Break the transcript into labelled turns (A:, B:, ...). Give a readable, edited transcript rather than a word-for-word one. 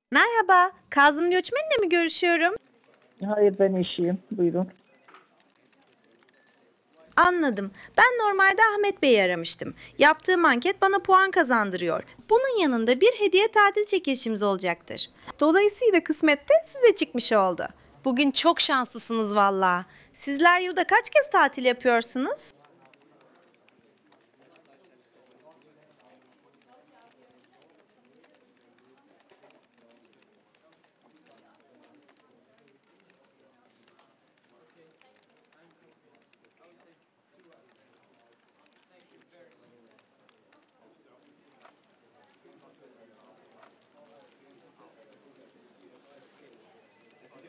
A: Merhaba, Kazım Göçmen'le mi görüşüyorum?
B: Hayır, ben eşiyim. Buyurun.
A: Anladım. Ben normalde Ahmet Bey'i aramıştım. Yaptığım anket bana puan kazandırıyor. Bunun yanında bir hediye tatil çekilişimiz olacaktır. Dolayısıyla kısmet de size çıkmış oldu. Bugün çok şanslısınız valla. Sizler yılda kaç kez tatil yapıyorsunuz?